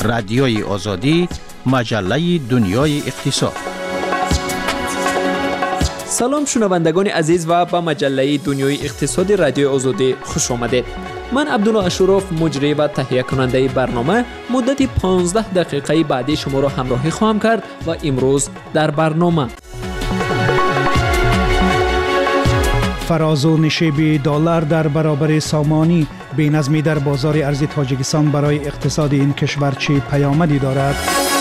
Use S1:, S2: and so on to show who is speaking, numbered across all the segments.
S1: رادیوی آزادی، مجله دنیای اقتصاد.
S2: سلام شنوندگان عزیز و به مجله دنیای اقتصاد رادیوی آزادی خوش آمدید. من عبدالله اشرف، مجری و تهیه کننده برنامه، مدت 15 دقیقه بعدی شما را همراهی خواهم کرد و امروز در برنامه
S3: فراز و نشیب دلار در برابر سامانی، بی‌نظمی در بازار ارز تاجیکستان برای اقتصاد این کشور چه پیامدی دارد؟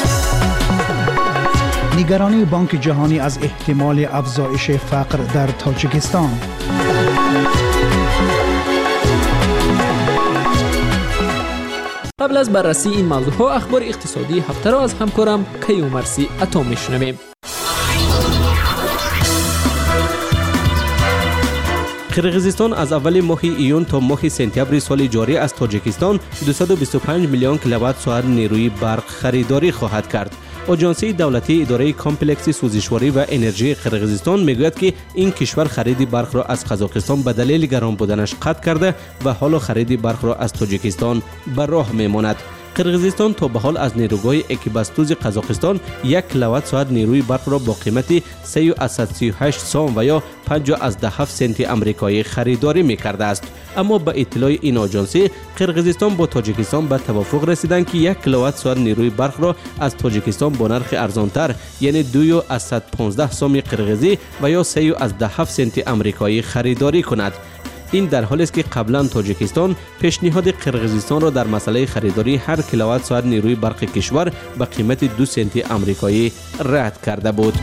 S3: نگرانی بانک جهانی از احتمال افزایش فقر در تاجیکستان.
S2: قبل از بررسی این موضوع ها، اخبار اقتصادی هفته را از همکارم کیومرثی عطا میشنویم.
S4: قرقیزستان از اول ماه ایون تا ماه سپتامبر سال جاری از تاجیکستان 225 میلیون کیلووات ساعت نیروی برق خریداری خواهد کرد. آژانسی دولتی اداره کامپلکس سوزشواری و انرژی قرقیزستان میگوید که این کشور خرید برق را از قزاقستان به دلیل گران بودنش قطع کرده و حالا خرید برق را از تاجیکستان به راه میماند. قرقیزستان تا به حال از نیروگاه اکبستوز قزاقستان 1 کیلووات ساعت نیروی برق را با قیمت 338 سوم و یا 5.7 سنت آمریکایی خریداری می‌کرده است. اما به اطلاع این آژانسی، قرقیزستان با تاجیکستان به توافق رسیدند که 1 کیلووات ساعت نیروی برق را از تاجیکستان با نرخ ارزانتر یعنی 2.115 سوم قرقیزی و یا 3.7 سنت آمریکایی خریداری کند. این در حالی است که قبلا تاجیکستان پیشنهاد قرقیزستان را در مسئله خریداری هر کیلووات ساعت نیروی برق کشور به قیمت 2 سنت آمریکایی رد کرده بود.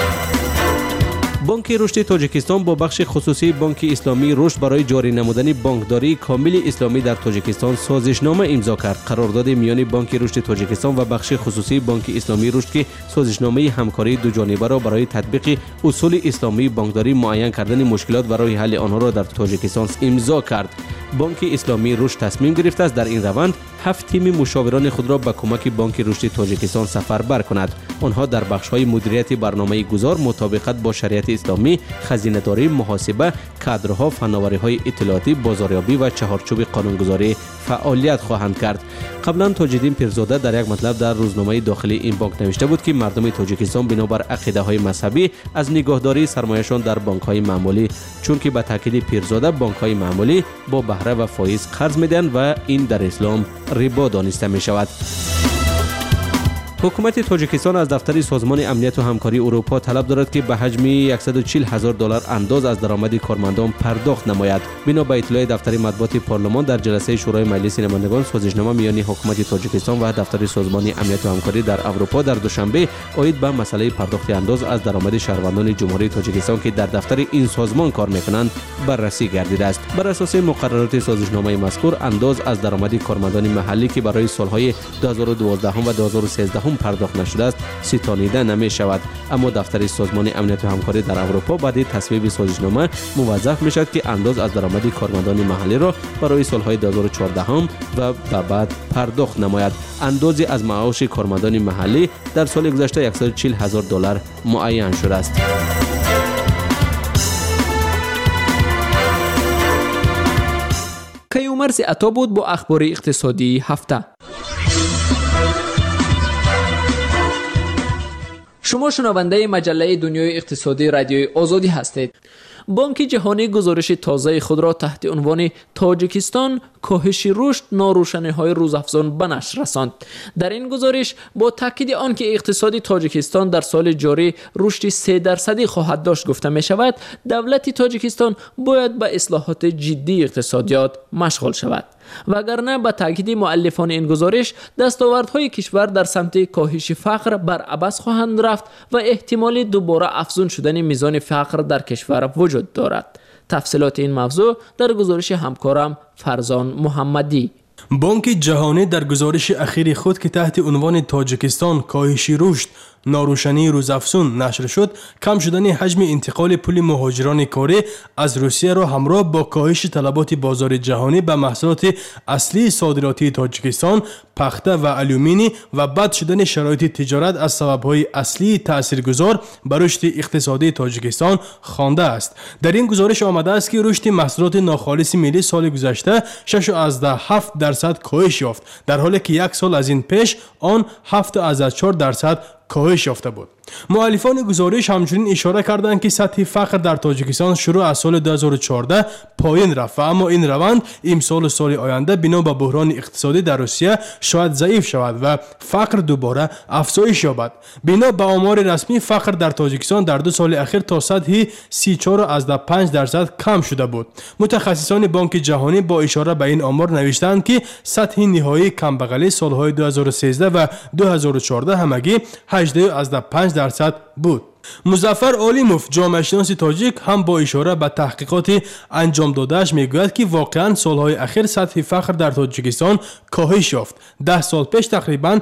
S4: بانک رشد تاجیکستان با بخش خصوصی بانک اسلامی رشد برای جاری نمودن بانکداری کامل اسلامی در تاجیکستان سازشنامه امضا کرد. قرارداد میان بانک رشد تاجیکستان و بخش خصوصی بانک اسلامی رشد که سازشنامه همکاری دو جانبه را برای تطبیق اصول اسلامی بانکداری معین کردن مشکلات و راه حل آنها را در تاجیکستان امضا کرد. بانک اسلامی رشد تصمیم گرفته است در این روند 7 تیم مشاوران خود را به کمک بانک رشد تاجیکستان سفربر کند. آنها در بخش‌های مدیریت برنامه گذار، مطابقت با شریعت اسلامی، خزینه‌داری، محاسبه، کادرها، فناوری‌های اطلاعاتی، بازاریابی و چهارچوب قانونگذاری فعالیت خواهند کرد. قبلا تاج‌الدین پیرزاده در یک مطلب در روزنامه داخلی این بانک نوشته بود که مردم تاجیکستان بنابر عقیده‌های مذهبی از نگهداری سرمایه‌شان در بانک‌های معمولی، چون که به تاکید پیرزاده بانک‌های معمولی با بهره و فایز قرض می‌دهند و این در اسلام ربا دانسته می‌شود. حکومت تاجیکستان از دفتر سازمان امنیت و همکاری اروپا طلب دارد که به حجم $140,000 انداز از درآمد کارمندان پرداخت نماید. بنا به اطلاع دفتر مطبوعات پارلمان، در جلسه شورای مجلس نمایندگان سازشنامه میان حکومت تاجیکستان و دفتر سازمان امنیت و همکاری در اروپا در دوشنبه عاید به مسئله پرداخت انداز از درآمد شهروندان جمهوری تاجیکستان که در دفتر این سازمان کار میکنند بررسی گردیده است. بر اساس مقررات سازشنامه مذکور، انداز از درآمد کارمندان محلی که برای سالهای 2012 و 2013 پرداخت نشده است ستانیده نمی شود. اما دفتر سازمان امنیت و همکاری در اروپا بعد تصویب سازشنامه موظف می شود که انداز از درآمد کارمندان محلی را برای سالهای 2014 و بعد پرداخت نماید. اندازی از معاش کارمندان محلی در سال گذشته $140,000 معین شده است.
S2: کیومرثی عطا بود با اخبار اقتصادی هفته. شما شنونده مجله دنیای اقتصادی رادیوی آزادی هستید. بانک جهانی گزارش تازه خود را تحت عنوان تاجیکستان کاهش رشد ناروشنی‌های روزافزون به نشر رساند. در این گزارش با تاکید آنکه اقتصاد تاجیکستان در سال جاری رشد 3% خواهد داشت گفته می شود، دولت تاجیکستان باید به اصلاحات جدی اقتصادیات مشغول شود. وگرنه به تاکید مؤلفان این گزارش، دستاوردهای کشور در سمت کاهش فقر بر عبث خواهند رفت و احتمال دوباره افزون شدن میزان فقر در کشور وجود دارد. تفصیلات این موضوع در گزارش همکارم فرزان محمدی.
S5: بانک جهانی در گزارش اخیر خود که تحت عنوان تاجیکستان کاهش رشد ناروشنی روزافزون نشر شد، کم شدن حجم انتقال پول مهاجران کاری از روسیه را همراه با کاهش طلبات بازار جهانی به محصولات اصلی صادراتی تاجیکستان، پخته و آلومینی و بد شدن شرایط تجارت از سبب‌های اصلی تاثیرگذار بر رشد اقتصادی تاجیکستان خوانده است. در این گزارش آمده است که رشد محصولات ناخالص ملی سال گذشته 6.7% کاهش یافت، در حالی که یک سال از این پیش آن 7.4% کاهش یافته بود. مؤلفان گزارش همچنین اشاره کردند که سطح فقر در تاجیکستان شروع از سال 2014 پایین رفت و اما این روند امسال و سال آینده بنا به بحران اقتصادی در روسیه شاید ضعیف شود و فقر دوباره افزایش یابد. بنا به آمار رسمی فقر در تاجیکستان در 2 سال اخیر تا سطح 34.5% کم شده بود. متخصصان بانک جهانی با اشاره به این آمار نوشتند که سطح نهایی کمبغلی سالهای 2013 و 2014 همگی 18.5% بود. مظفر علیموف جامعه شناس تاجیک هم با اشاره به تحقیقات انجام دادهش میگوید که واقعا سالهای اخیر سطح فقر در تاجیکستان کاهش یافت. 10 سال پیش تقریبا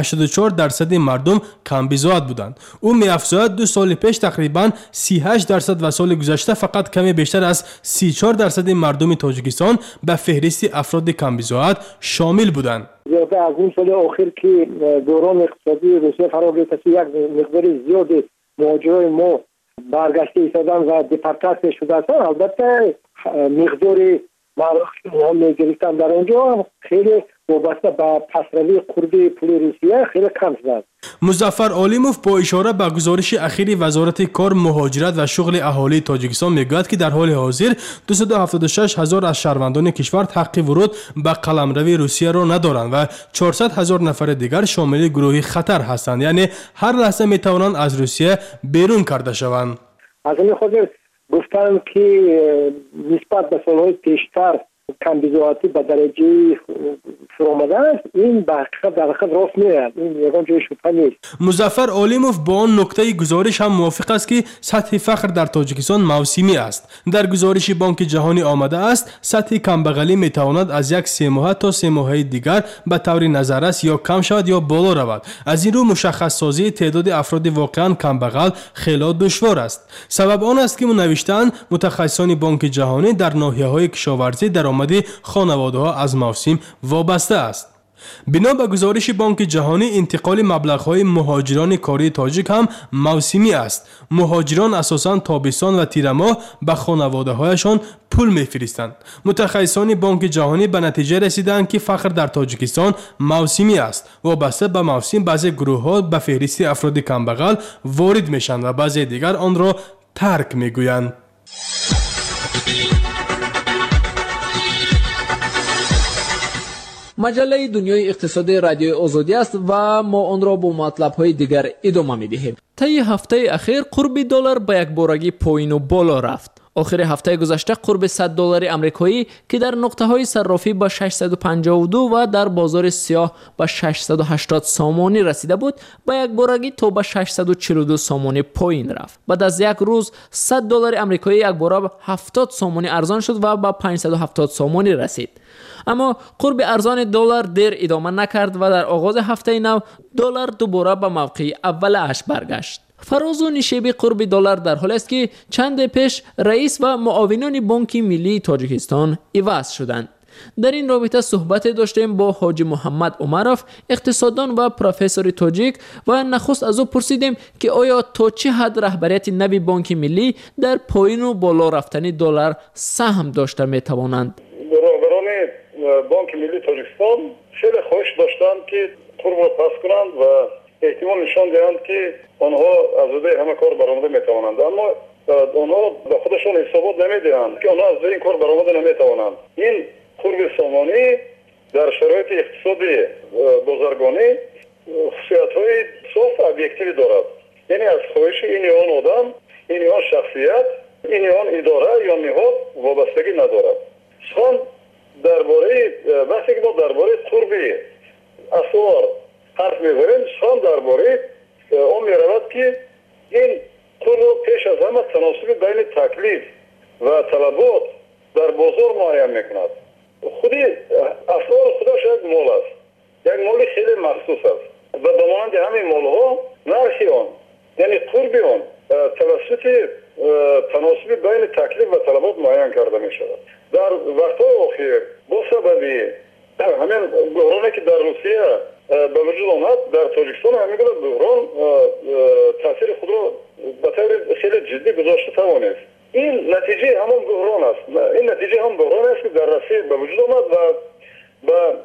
S5: 84% مردم کم بیزاد بودند. او می‌افزاید 2 سال پیش تقریبا 38% و سال گذشته فقط کمی بیشتر از 34% مردم تاجیکستان به فهرست افراد کم بیزاد شامل بودند.
S6: زیاده از این سال اخیر که دوران اقتصادی روسیه فرا گرفته، یک مقدار زیادی مهاجرای ما برگشته ایستادن و دیپورتاسیون شده هستند. البته مقدار ما میگرفتن در اونجا خیلی وابسته به پسروی قربی پول روسیه خیلی کم شده.
S5: مظفر علیموف با اشاره به گزارش اخیری وزارت کار، مهاجرت و شغل اهالی تاجیکستان میگوید که در حال حاضر 276,000 از شهروندان کشور حق ورود به قلمرو روسیه را ندارند و 400,000 نفر دیگر شامل گروه خطر هستند، یعنی هر لحظه میتوانند از روسیه بیرون کرده شوند.
S6: از این خاطر گفتن که نسبت به سالهای پیشتر کم بیزاتی به درجه فرامده است، این به حقیقت راست میاد، این یگان جای شبهه نیست.
S5: مظفر علیموف با آن نکته گزارش هم موافق است که سطح فقر در تاجیکستان موسمی است. در گزارش بانک جهانی آمده است سطح کمبغلی میتواند از یک 3 ماه تا 3 ماه دیگر به طور نظررس یا کم شود یا بالا رود. از این رو مشخص سازی تعداد افراد واقعا کمبغل خیلی دشوار است. سبب آن است که نوشتند متخصصان بانک جهانی در ناحیه‌های کشاورزی درآمد خانواده‌ها از موسم وابسته است. بنا به گزارش بانک جهانی انتقال مبلغ‌های مهاجران کاری تاجیک هم موسمی است. مهاجران اساساً تابستان و تیر ماه به خانواده‌هایشان پول می‌فرستند. متخصصان بانک جهانی به نتیجه رسیدند که فقر در تاجیکستان موسمی است. وابسته به موسم بعضی گروه‌ها به فهرست افراد کمبغل وارد میشند و بعضی دیگر آن را ترک میگویند.
S2: مجله دنیای اقتصادی رادیوی آزادی است و ما آن را با مطلب‌های دیگر ادامه می‌دهیم. طی هفته اخیر قرب دلار به یک بارگی پایین و بالا رفت. آخر هفته گذشته قرب $100 آمریکایی که در نقطه‌های صرافی به 652 و در بازار سیاه به 680 سامانی رسیده بود، با یک بارگی تا به 642 سامانی پایین رفت. بعد از یک روز $100 آمریکایی یک باره 70 سامانی ارزان شد و به 570 سامانی رسید. اما قرب ارزان دلار دیر ادامه نکرد و در آغاز هفته نو دلار دوباره به موقع اولش برگشت. فراز و نشیب قرب دلار در حال است که چند پیش رئیس و معاونان بانک ملی تاجیکستان عوض شدند. در این رابطه صحبت داشتیم با حاجی محمد عمروف، اقتصاددان و پروفسور تاجیک، و نخست از او پرسیدیم که آیا تا چه حد رهبریت نوی بانک ملی در پایین و بالا رفتن دلار سهم داشته میتوانند.
S7: رهبران بانک ملی تاجیکستان خیلی خواهش داشتند که قرب را پس کنند و احتمال نشان دهند که آنها از روی همه کار برآمده میتوانند، اما آنها به خودشان حسابات نمیدهند که آنها از روی این کار برآمده نمیتوانند. این قرب سامانی در شرایط اقتصادی بازرگانی خصوصیت‌های صاف و ابیکتیو دارد، یعنی از خواهش این آن آدم، این آن شخصیت، این آن اداره یا نهاد وابستگی ندارد. سخن درباره وقتی که ما درباره قرب اسعار حرف می‌زنیم، سخن درباره آن می‌رود که این قرب پیش از همه تناسب بین تکلیف و طلبات در بازار معین می‌کند. خودی اسعار خودش یک مال است، یک مال خیلی مخصوص است و به مانند همین مال‌ها нархи он یعنی قرب آن توسط تناسب بین تکلیف و طلبات معین کرده می شود. در وقت‌های اخیر با سبب همین بحرانی که در روسیه به وجود آمد در تاجیکستان همین بحران تاثیر خود را به طور خیلی جدی گذاشته توانست. این نتیجه همون بحران است. این نتیجه هم بحران است که در روسیه به وجود آمد و به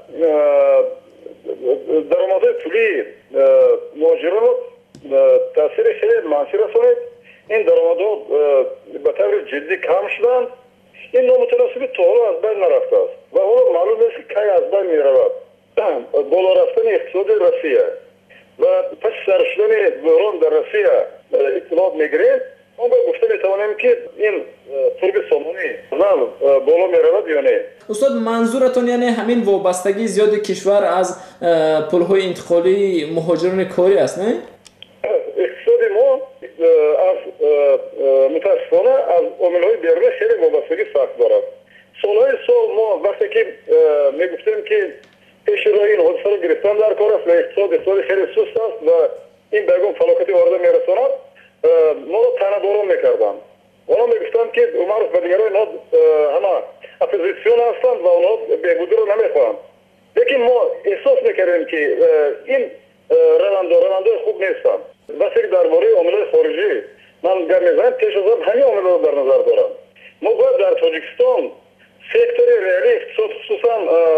S7: درآمدهای پولی مهاجران تاثیر خیلی منفی رسانید. این درآمدها به طور جدی کم شدند. این نامتناسبی تا حالا از بین نرفته است و حالا معلوم است که کی از بین می رود. بالا رفتن اقتصاد روسیه و پس سر شدن بحران در روسیه اطلاعات میگیریم. ما باید گفته میتوانیم که این قرب سامانی بالا می رود یا نه.
S2: استاد منظورتون یعنی همین وابستگی زیاد کشور از پل‌های انتقالی مهاجران کاری است نه؟
S7: اقتصاد ما از متاسفانه از عامل‌های بیرونی خیلی وابستگی سخت دارد. سالهای سال ما وقتی که میگفتیم که پیش روی این حادثه را گرفتن در کار است و اقتصاد خیلی سست است و این بیگم فلاکتی وارد میرساند ما را طعنه‌باران میکردند. اونا میگفتند که عمر و دیگران اینا همه اپوزیسیون هستند و اونا بهبودی را نمیخواهند. لیکن ما احساس میکردیم که این روندهای خوب نیستند. وقتی که درباره عامل‌های خارجی من گپ میزنم پیش از همین عامل‌ها را در نظر دارم. ما باید در تاجیکستان سکتور ریالی اقتصاد خصوصا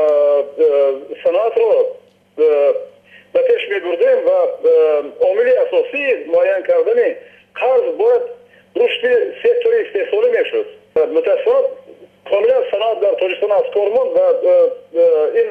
S7: صنعت را به پیش میبردیم و عامل اساسی معین کردن قرض باید رشد سکتور استحصالی میشد. متاسفانه کاملا صنعت در تاجیکستان از کار ماند و این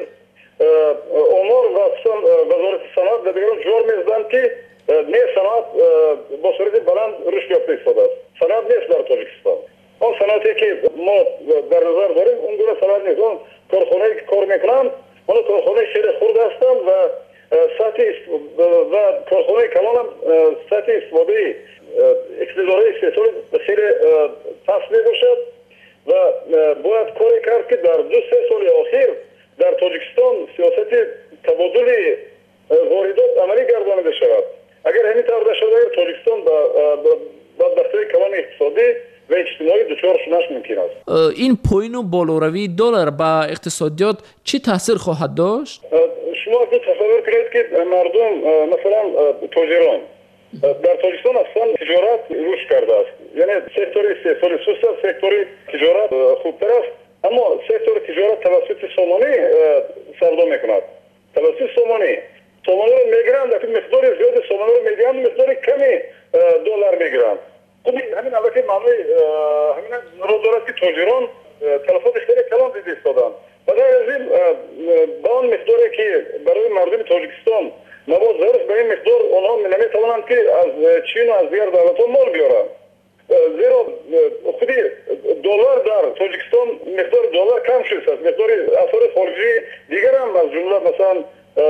S7: امور و خصوصا وزارت صنعت و دیگران جوار میزدند که نه صنعت با صورت بلند رشد یافته ایستاده است. صنعت نیست در تاجیکستان. آن صنعتی که ما در نظر داریم اون گونه صنعت نیست. اون کارخانه‌ای که کار میکنند اون کارخانه خیلی خرد هستند و سطح و کارخانه کلان هم سطح استفاده اقتدارهای استحصالی خیلی پس می باشد و باید کاری کرد که در 2-3 سال اخیر در تاجیکستان سیاست تبادل واردات عملی گردانیده شود. اگر همین طور نشود اگر تاجیکستان با بدبختی کلان اقتصادی و اجتماعی دچار شدنش ممکن است.
S2: این پایین و بالاروی دلار به اقتصادیات چه تاثیر خواهد داشت؟
S7: شما تصور کنید که مردم مثلا تاجران در تاجیکستان اصلا تجارت رشد کرده است. یعنی سکتور استحصالی سست است، سکتور تجارت خوبتر است، اما سکتور تجارت توسط سامانی سردا میکند. توسط سامانی رو میگیرند، در مقدار زیاد سامانی رو میگیرند، مقدار کمی دلار میگیرند. خب همین البته معنی همین رو دارد که تاجران تلفات خیلی کلان دیده ایستادند. و در از این با آن مقداری که برای مردم تاجیکستان مواد ضرورت به این مقدار آنها نمیتوانند که از چین و از دیگر دولت‌ها مال بیارند. زیرا خودی دلار در تاجیکستان مقدار دلار کم شده است. مقدار اثار خارجی دیگر هم از جمله مثلا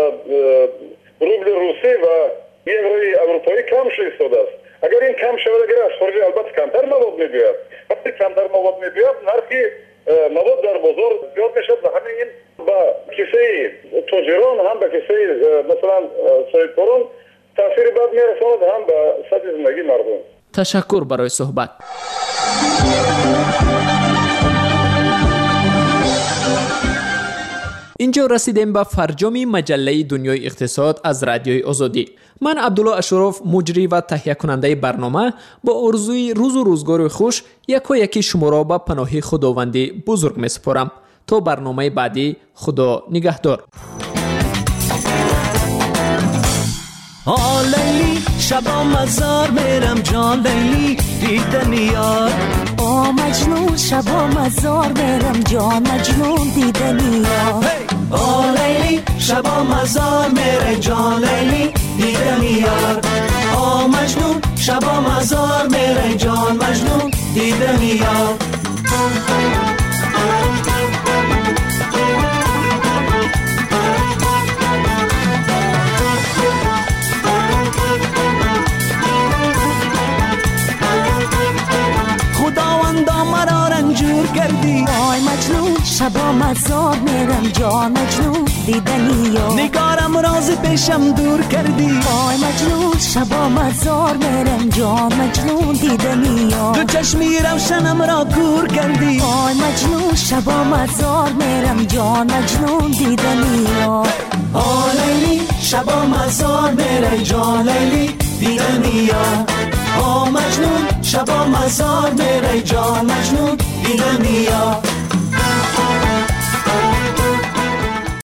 S7: روبل روسی و یوروی اروپایی کم شده ایستاده است. اگر این کم شود اگر از خارج البته کمتر مواد میبیاد. وقتی کمتر مواد میبیاد نرخی مواد در بازار زیاد میشد و همین این با کیسه تاجران هم به کیسه مثلا صاحبکاران تاثیر بد میرساند هم به سطح زندگی مردم.
S2: تشکر برای صحبت. اینجا رسیدیم به فرجام مجله دنیای اقتصاد از رادیوی آزادی. من عبدالله اشرف مجری و تهیه کننده برنامه با آرزوی روز و روزگار خوش یکی شما را به پناه خداوندی بزرگ می سپارم. تا برنامه بعدی خدا نگهدار.
S8: لیلی شبا مزار میرم جان لیلی دیدن یار. مجنون شبا مزار میرم جان مجنون دیدن یار. لیلی شبا مزار میرم جان لیلی دیدن یار. مجنون شبا مزار میرم جان مجنون دیدن یار. کردی آی مجنون شبا مزار میرم جان مجنون دیدنیا. نگارم راز پیشم دور کردی، آی مجنون شبا مزار میرم جان مجنون دیدنیا. تو چشمی روشنم را کور کردی، آی مجنون شبا مزار میرم جان مجنون دیدنیا. آی لیلی شبا مزار میرم جان لیلی دیدنیا. آ مجنون شبا مزار میرم جان مجنون دیدنیا.